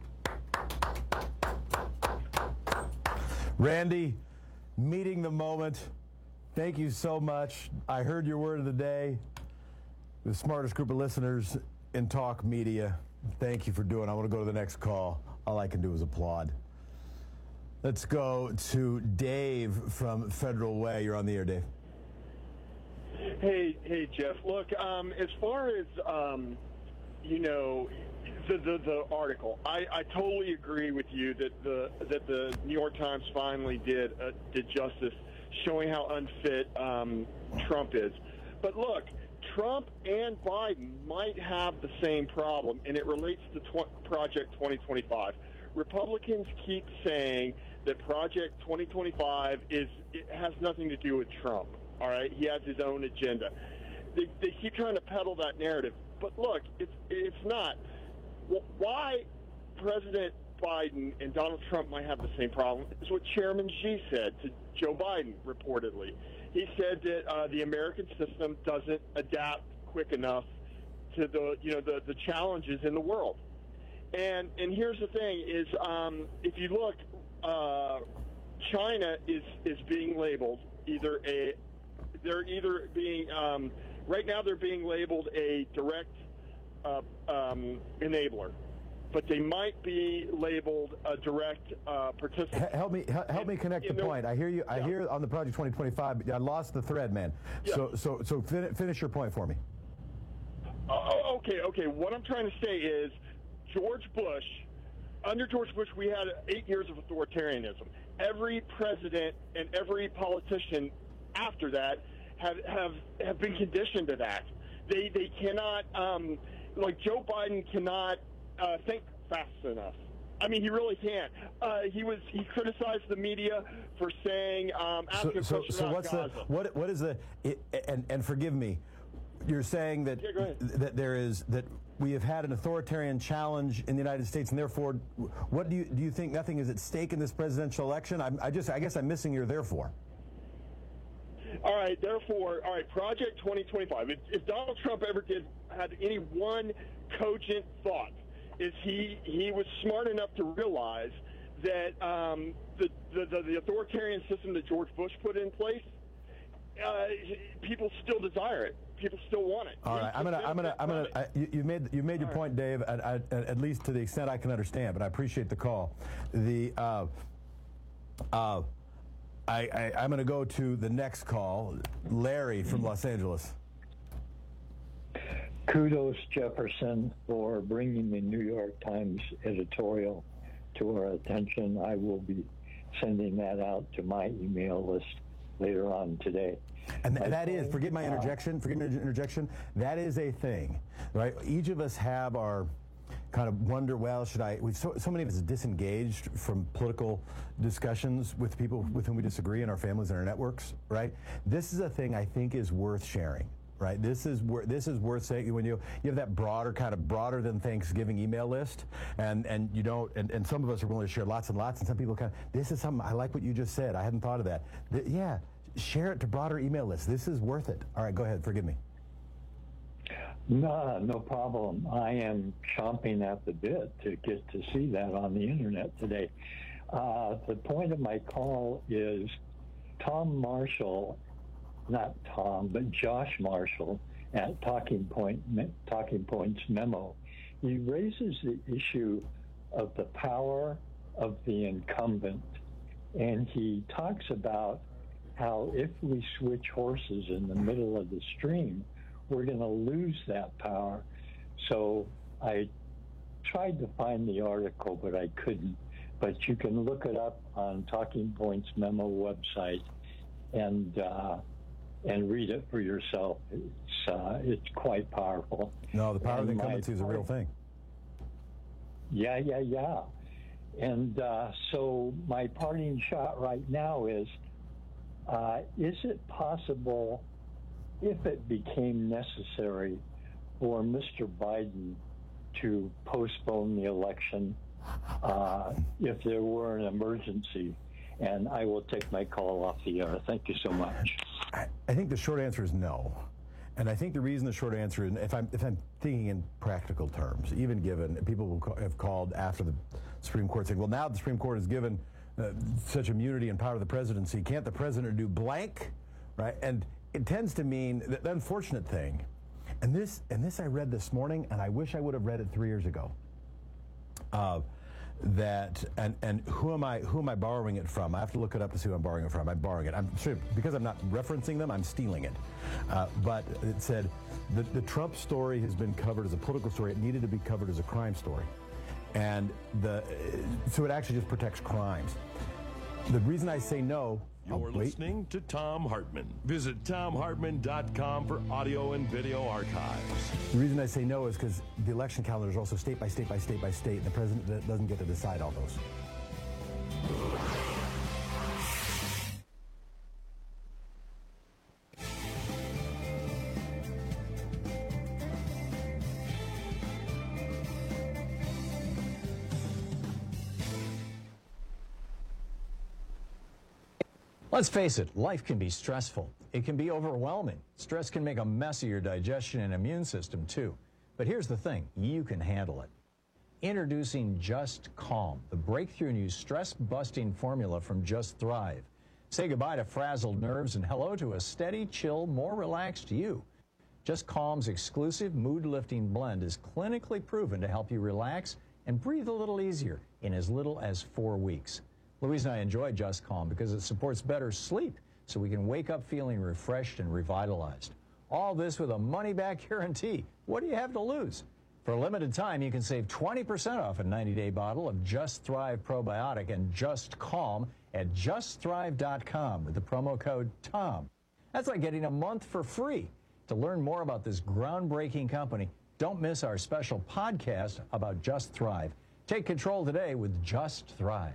Randy, meeting the moment. Thank you so much. I heard your word of the day. The smartest group of listeners in talk media. Thank you for doing it. I want to go to the next call. All I can do is applaud. Let's go to Dave from Federal Way. You're on the air, Dave. Hey, Jeff. Look, as far as the article, I totally agree with you that the New York Times finally did justice, showing how unfit Trump is. But look, Trump and Biden might have the same problem, and it relates to Project 2025. Republicans keep saying that Project 2025 has nothing to do with Trump. All right, he has his own agenda. They keep trying to peddle that narrative, but look, it's not. Why President Biden and Donald Trump might have the same problem is what Chairman Xi said to Joe Biden reportedly. He said that the American system doesn't adapt quick enough to the challenges in the world. And here's the thing: is if you look, China is being labeled they're either being right now they're being labeled a direct enabler, but they might be labeled a direct participant. Help me connect the point. I hear you. I hear on the Project 2025. I lost the thread, man. Yeah. So finish your point for me. Okay. What I'm trying to say is, under George Bush, we had 8 years of authoritarianism. Every president and every politician after that have been conditioned to that. They cannot, like Joe Biden cannot think fast enough. I mean, he really can't. He criticized the media for saying asking a question about Gaza. What is the and forgive me, you're saying that that we have had an authoritarian challenge in the United States, and therefore, what do you think? Nothing is at stake in this presidential election? I guess I'm missing your therefore. All right, Project 2025. If Donald Trump ever had any one cogent thought, is he was smart enough to realize that the authoritarian system that George Bush put in place, people still desire it. People still want it. All right, you made your point, Dave. At least to the extent I can understand, but I appreciate the call. I'm going to go to the next call. Larry from Los Angeles. Kudos, Jefferson, for bringing the New York Times editorial to our attention. I will be sending that out to my email list later on today. And that is, forgive my interjection, that is a thing, right? Each of us have our kind of wonder, well, so many of us disengaged from political discussions with people with whom we disagree in our families and our networks, right? This is a thing I think is worth sharing, right? This is worth saying when you have that broader than Thanksgiving email list, and you don't, and some of us are willing to share lots and lots, and some people this is something, I like what you just said, I hadn't thought of that. Yeah, share it to broader email lists. This is worth it. All right, go ahead, forgive me. No problem. I am chomping at the bit to get to see that on the internet today. The point of my call is Tom Marshall, not Tom, but Josh Marshall at Talking Points Memo. He raises the issue of the power of the incumbent, and he talks about how if we switch horses in the middle of the stream, we're going to lose that power. So I tried to find the article, but I couldn't. But you can look it up on Talking Points Memo website and read it for yourself. It's quite powerful. No, the power of the incumbency is a real thing. Yeah. And so my parting shot right now is it possible, if it became necessary, for Mr. Biden to postpone the election if there were an emergency? And I will take my call off the air. Thank you so much. I think the short answer is no. And I think the reason the short answer is, if I'm thinking in practical terms, even given people have called after the Supreme Court saying, well, now the Supreme Court has given such immunity and power to the presidency, can't the president do blank, right? And it tends to mean the unfortunate thing, and this I read this morning, and I wish I would have read it 3 years ago. That and who am I borrowing it from? I have to look it up to see who I'm borrowing it from. I'm borrowing it. I'm sure because I'm not referencing them, I'm stealing it. But it said the Trump story has been covered as a political story. It needed to be covered as a crime story, and so it actually just protects crimes. The reason I say no. You're listening to Thom Hartmann. Visit ThomHartmann.com for audio and video archives. The reason I say no is because the election calendar is also state by state by state by state, and the president doesn't get to decide all those. Let's face it, life can be stressful. It can be overwhelming. Stress can make a mess of your digestion and immune system, too. But here's the thing, you can handle it. Introducing Just Calm, the breakthrough new stress-busting formula from Just Thrive. Say goodbye to frazzled nerves and hello to a steady, chill, more relaxed you. Just Calm's exclusive mood-lifting blend is clinically proven to help you relax and breathe a little easier in as little as 4 weeks. Louise and I enjoy Just Calm because it supports better sleep, so we can wake up feeling refreshed and revitalized. All this with a money-back guarantee. What do you have to lose? For a limited time, you can save 20% off a 90-day bottle of Just Thrive Probiotic and Just Calm at justthrive.com with the promo code TOM. That's like getting a month for free. To learn more about this groundbreaking company, don't miss our special podcast about Just Thrive. Take control today with Just Thrive.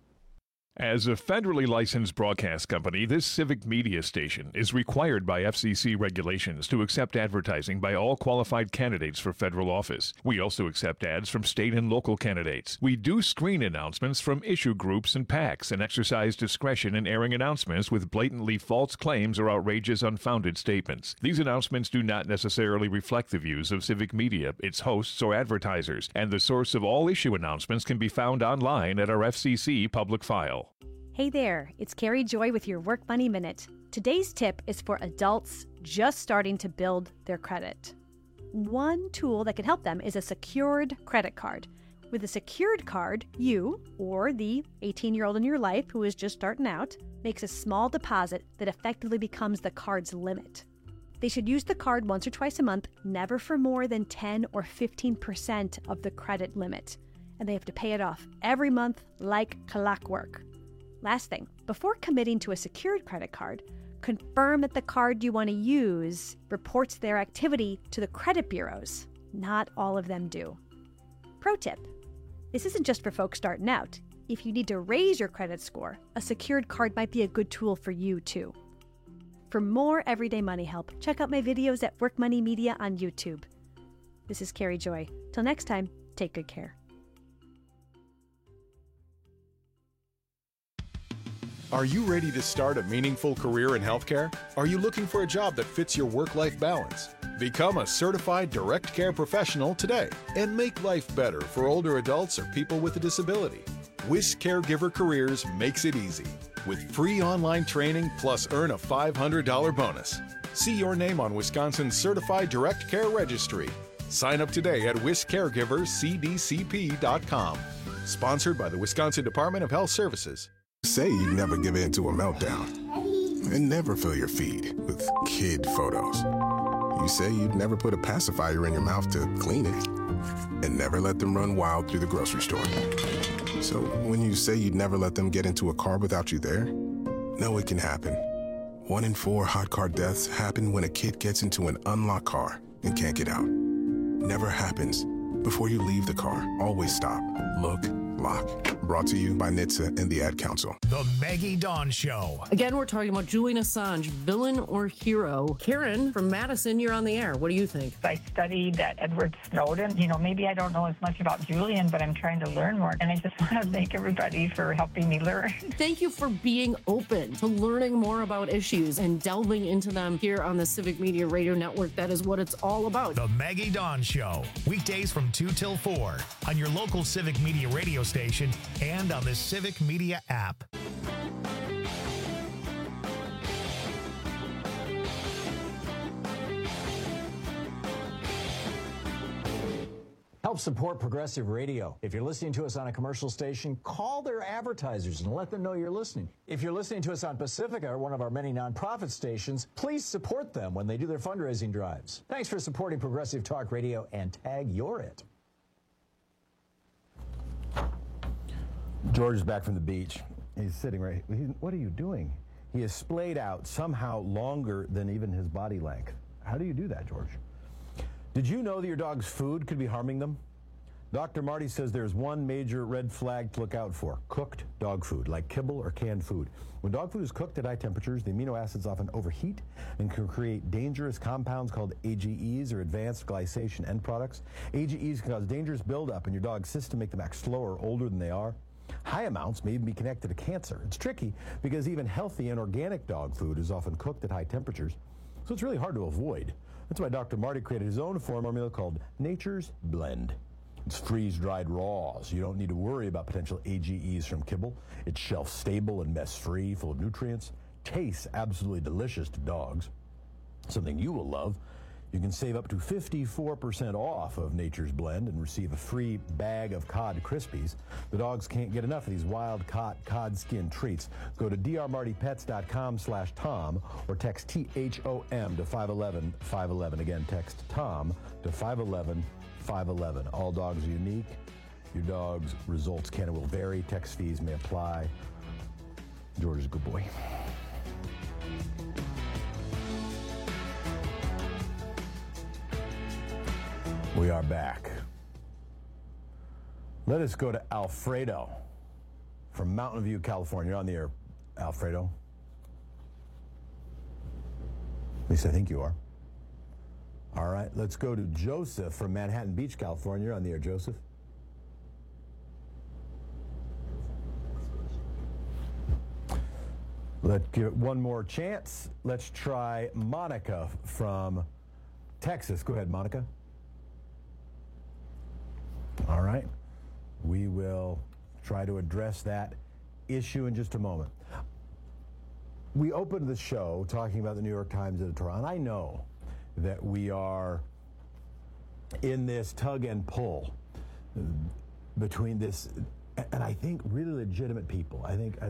As a federally licensed broadcast company, this civic media station is required by FCC regulations to accept advertising by all qualified candidates for federal office. We also accept ads from state and local candidates. We do screen announcements from issue groups and PACs and exercise discretion in airing announcements with blatantly false claims or outrageous, unfounded statements. These announcements do not necessarily reflect the views of civic media, its hosts, or advertisers, and the source of all issue announcements can be found online at our FCC public file. Hey there, it's Carrie Joy with your Work Money Minute. Today's tip is for adults just starting to build their credit. One tool that can help them is a secured credit card. With a secured card, you, or the 18-year-old in your life who is just starting out, makes a small deposit that effectively becomes the card's limit. They should use the card once or twice a month, never for more than 10 or 15% of the credit limit. And they have to pay it off every month like clockwork. Last thing, before committing to a secured credit card, confirm that the card you want to use reports their activity to the credit bureaus. Not all of them do. Pro tip, this isn't just for folks starting out. If you need to raise your credit score, a secured card might be a good tool for you too. For more everyday money help, check out my videos at Work Money Media on YouTube. This is Carrie Joy. Till next time, take good care. Are you ready to start a meaningful career in healthcare? Are you looking for a job that fits your work-life balance? Become a certified direct care professional today and make life better for older adults or people with a disability. WIS Caregiver Careers makes it easy with free online training plus earn a $500 bonus. See your name on Wisconsin's Certified Direct Care Registry. Sign up today at wiscaregivercdcp.com. Sponsored by the Wisconsin Department of Health Services. Say you never give in to a meltdown. and never fill your feed with kid photos. You say you'd never put a pacifier in your mouth to clean it, and never let them run wild through the grocery store. So when you say you'd never let them get into a car without you there, know it can happen. 1 in 4 hot car deaths happen when a kid gets into an unlocked car and can't get out. Never happens. Before you leave the car, always stop, look, lock. Brought to you by NHTSA and the Ad Council. The Maggie Dawn Show. Again, we're talking about Julian Assange, villain or hero. Karen from Madison, you're on the air. What do you think? I studied Edward Snowden. Maybe I don't know as much about Julian, but I'm trying to learn more. And I just want to thank everybody for helping me learn. Thank you for being open to learning more about issues and delving into them here on the Civic Media Radio Network. That is what it's all about. The Maggie Dawn Show. Weekdays from 2 till 4 on your local Civic Media radio station and on the Civic Media app. Help support progressive radio. If you're listening to us on a commercial station, call their advertisers and let them know you're listening. If you're listening to us on Pacifica, one of our many nonprofit stations, please support them when they do their fundraising drives. Thanks for supporting Progressive Talk Radio and tag You're It. George is back from the beach. He's sitting right. What are you doing? He is splayed out somehow longer than even his body length. How do you do that, George? Did you know that your dog's food could be harming them? Dr. Marty says there's one major red flag to look out for: cooked dog food, like kibble or canned food. When dog food is cooked at high temperatures, the amino acids often overheat and can create dangerous compounds called AGEs, or advanced glycation end products. AGEs can cause dangerous buildup in your dog's system, make them act slower or older than they are. High amounts may even be connected to cancer. It's tricky because even healthy and organic dog food is often cooked at high temperatures, so it's really hard to avoid. That's why Dr. Marty created his own formula called Nature's Blend. It's freeze-dried raw, so you don't need to worry about potential AGEs from kibble. It's shelf-stable and mess-free, full of nutrients. Tastes absolutely delicious to dogs. Something you will love. You can save up to 54% off of Nature's Blend and receive a free bag of cod Krispies. The dogs can't get enough of these wild-caught cod skin treats. Go to drmartypets.com/Tom or text THOM to 511-511. Again, text Tom to 511-511. All dogs are unique. Your dog's results can and will vary. Text fees may apply. George is a good boy. We are back. Let us go to Alfredo from Mountain View, California. You're on the air, Alfredo. At least I think you are. All right, let's go to Joseph from Manhattan Beach, California. You're on the air, Joseph. Let's give it one more chance. Let's try Monica from Texas. Go ahead, Monica. All right. We will try to address that issue in just a moment. We opened the show talking about the New York Times editorial, and I know that we are in this tug and pull between this, and I think really legitimate people.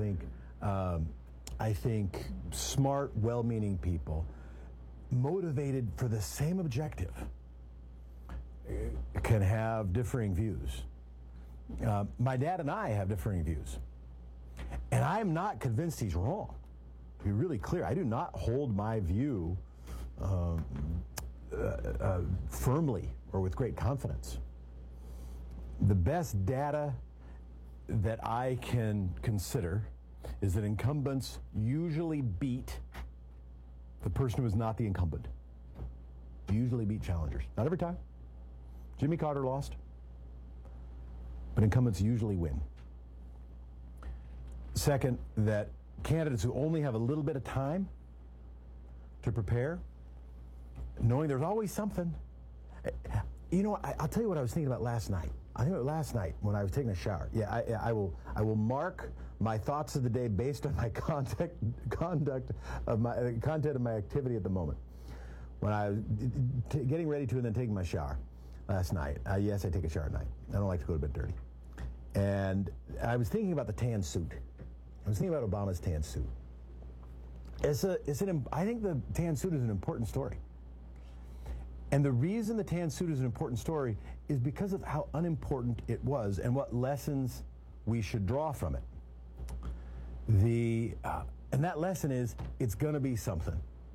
I think smart, well-meaning people, motivated for the same objective, can have differing views. My dad and I have differing views. And I'm not convinced he's wrong. To be really clear, I do not hold my view firmly or with great confidence. The best data that I can consider is that incumbents usually beat the person who is not the incumbent. Usually beat challengers. Not every time. Jimmy Carter lost, but incumbents usually win. Second, that candidates who only have a little bit of time to prepare, knowing there's always something. You know, I'll tell you what I was thinking about last night. I think last night when I was taking a shower. Yeah, I will mark my thoughts of the day based on my content of my activity at the moment. When I was getting ready to and then taking my shower last night. Yes, I take a shower at night. I don't like to go to bed dirty. And I was thinking about the tan suit. I was thinking about Obama's tan suit. I think the tan suit is an important story. And the reason the tan suit is an important story is because of how unimportant it was and what lessons we should draw from it. And that lesson is, it's going to be something.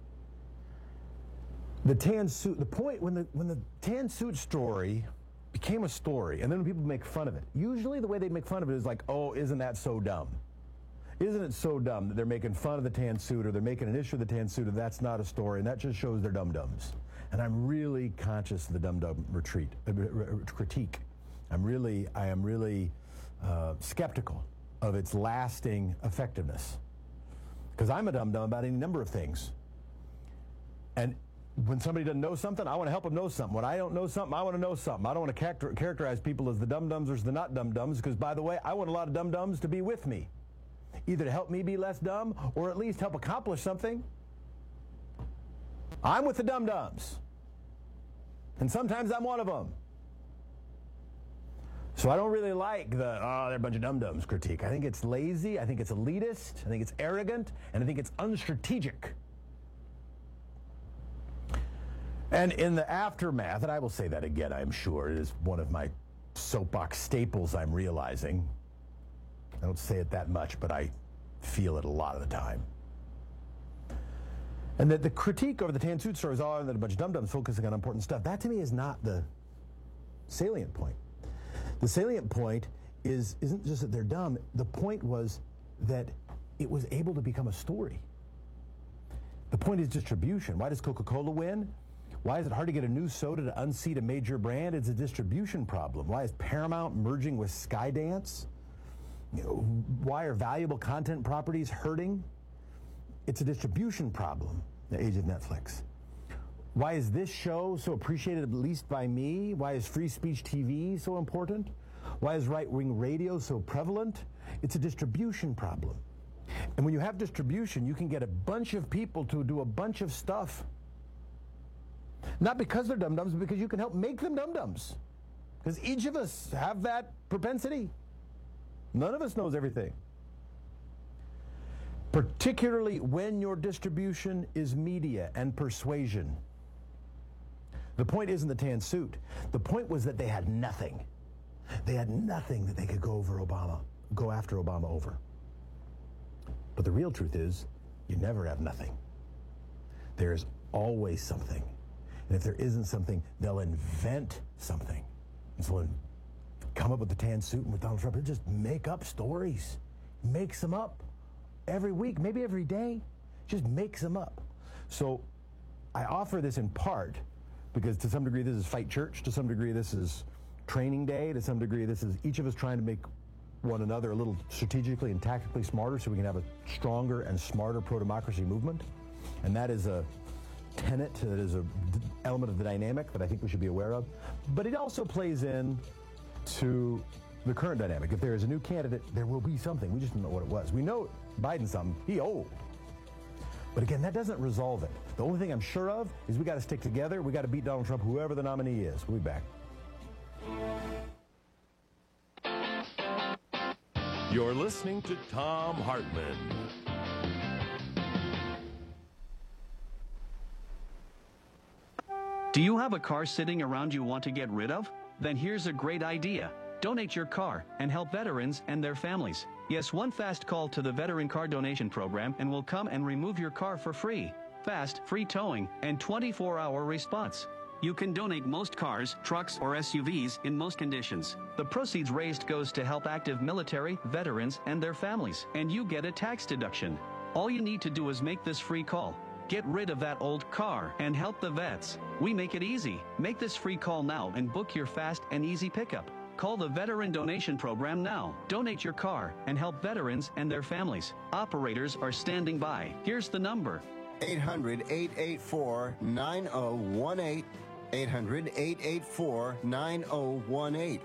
The tan suit, the point when the tan suit story became a story, and then when people make fun of it, usually the way they make fun of it is like, oh, isn't that so dumb? Isn't it so dumb that they're making fun of the tan suit, or they're making an issue of the tan suit, and that's not a story, and that just shows they're dum-dums. And I'm really conscious of the dum-dum critique. I am really skeptical of its lasting effectiveness. Because I'm a dum-dum about any number of things. And when somebody doesn't know something, I want to help them know something. When I don't know something, I want to know something. I don't want to characterize people as the dum-dums or as the not dum-dums, because, by the way, I want a lot of dum-dums to be with me. Either to help me be less dumb, or at least help accomplish something. I'm with the dum-dums. And sometimes I'm one of them. So I don't really like they're a bunch of dum-dums critique. I think it's lazy, I think it's elitist, I think it's arrogant, and I think it's unstrategic. And in the aftermath, and I will say that again, I'm sure, it is one of my soapbox staples I'm realizing. I don't say it that much, but I feel it a lot of the time. And that the critique over the tan suit story is all that a bunch of dum-dums focusing on important stuff. That to me is not the salient point. The salient point isn't just that they're dumb. The point was that it was able to become a story. The point is distribution. Why does Coca-Cola win? Why is it hard to get a new soda to unseat a major brand? It's a distribution problem. Why is Paramount merging with Skydance? Why are valuable content properties hurting? It's a distribution problem, the age of Netflix. Why is this show so appreciated, at least by me? Why is free speech TV so important? Why is right-wing radio so prevalent? It's a distribution problem. And when you have distribution, you can get a bunch of people to do a bunch of stuff. Not because they're dum-dums, but because you can help make them dum-dums. Because each of us have that propensity. None of us knows everything. Particularly when your distribution is media and persuasion. The point isn't the tan suit. The point was that they had nothing. They had nothing that they could go after Obama over. But the real truth is, you never have nothing. There's always something. And if there isn't something, they'll invent something. And so come up with the tan suit and with Donald Trump, they'll just make up stories. Makes them up. Every week, maybe every day, just makes them up. So I offer this in part because to some degree this is Fight Church, to some degree this is training day, to some degree this is each of us trying to make one another a little strategically and tactically smarter so we can have a stronger and smarter pro-democracy movement. And that is a tenet, that is an element of the dynamic that I think we should be aware of. But it also plays in to the current dynamic. If there is a new candidate, there will be something. We just don't know what it was. We know Biden's something. He old. But again, that doesn't resolve it. The only thing I'm sure of is we got to stick together. We got to beat Donald Trump, whoever the nominee is. We'll be back. You're listening to Thom Hartmann. Do you have a car sitting around you want to get rid of? Then here's a great idea. Donate your car and help veterans and their families. Yes, one fast call to the Veteran Car Donation Program and we'll come and remove your car for free. Fast, free towing, and 24-hour response. You can donate most cars, trucks, or SUVs in most conditions. The proceeds raised goes to help active military, veterans, and their families, and you get a tax deduction. All you need to do is make this free call. Get rid of that old car and help the vets. We make it easy. Make this free call now and book your fast and easy pickup. Call the Veteran Donation Program now. Donate your car and help veterans and their families. Operators are standing by. Here's the number. 800-884-9018. 800-884-9018.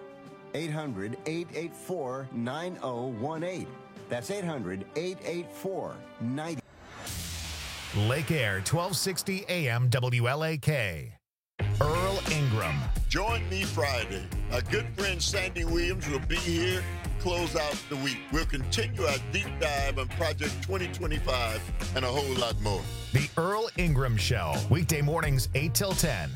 800-884-9018. That's 800-884-9018. Lake Air 1260 AM WLAK. Earl Ingram. Join me Friday. Our good friend Sandy Williams will be here to close out the week. We'll continue our deep dive on Project 2025 and a whole lot more. The Earl Ingram Show, weekday mornings 8 till 10.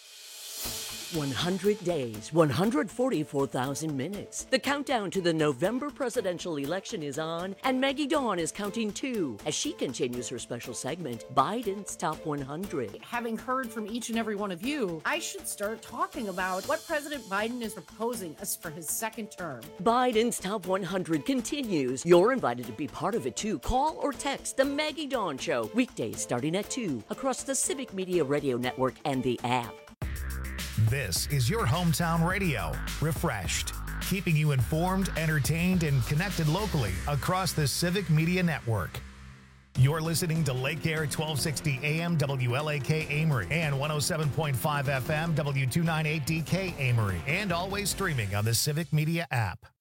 100 days, 144,000 minutes. The countdown to the November presidential election is on, and Maggie Dawn is counting too as she continues her special segment, Biden's Top 100. Having heard from each and every one of you, I should start talking about what President Biden is proposing us for his second term. Biden's Top 100 continues. You're invited to be part of it too. Call or text the Maggie Dawn Show, weekdays starting at 2 across the Civic Media Radio Network and the app. This is your hometown radio, refreshed, keeping you informed, entertained, and connected locally across the Civic Media Network. You're listening to Lake Air 1260 AM WLAK Amory and 107.5 FM W298DK Amory, and always streaming on the Civic Media app.